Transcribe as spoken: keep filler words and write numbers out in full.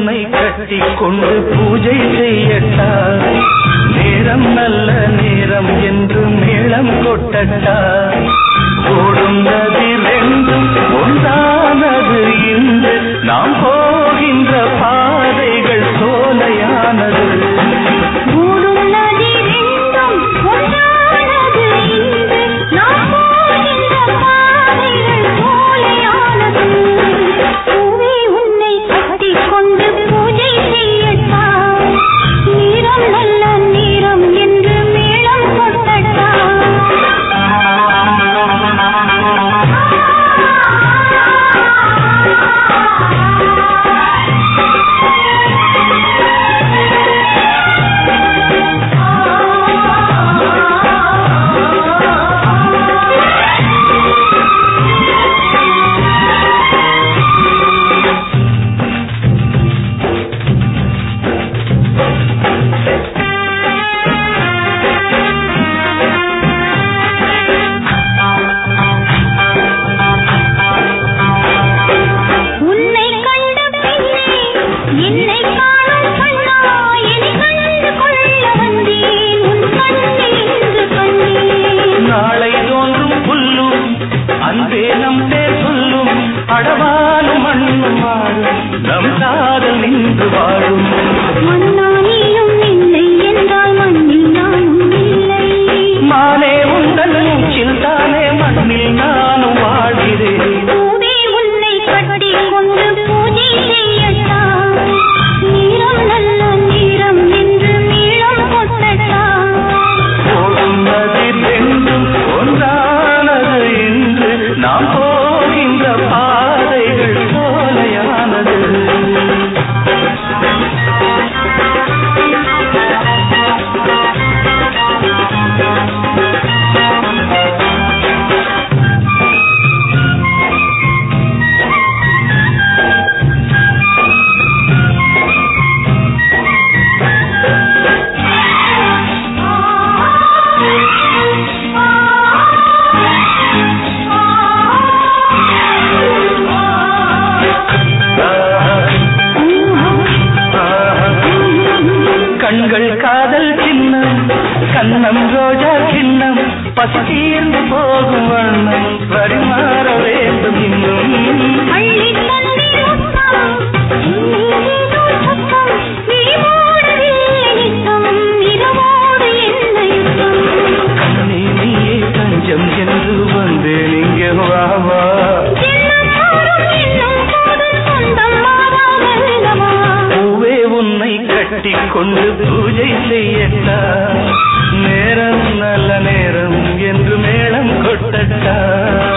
உன்னை கட்டி கொண்டு பூஜை செய்யட்டா, நேரம் நல்ல நேரம் என்று மேளம் கொட்டட்டா, ஓடும் நதி ரெண்டும் ஒன்றானது இன்று நாம் போகின்ற பாதைகள் சோலையானது. கண்கள் காதல் சின்னம், கண்ணம் ரோஜா சின்னம், பசித்தீர்ந்து போகும் வண்ணம் பரிமாற வேண்டும் இன்னும். கண்ணே நீயே தஞ்சம் என்று வந்தேன் இங்கே வாவா. கட்டி கொண்டு பூஜை செய்யட்டா, நேரம் நல்ல நேரம் என்று மேளம் கொட்டட்டா.